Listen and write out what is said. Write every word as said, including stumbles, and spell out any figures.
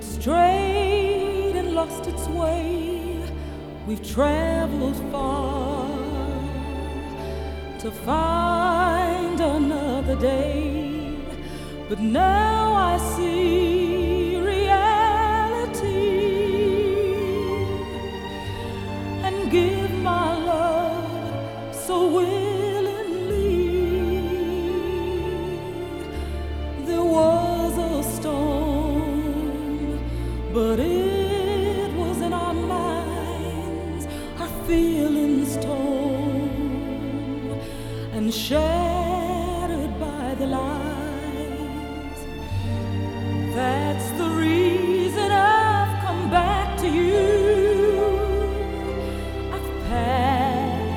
it strayed and lost its way. We've traveled far to find another day, but now I see reality and give my love so willingly. There was a storm, but it was in our minds, our feelings torn and shared.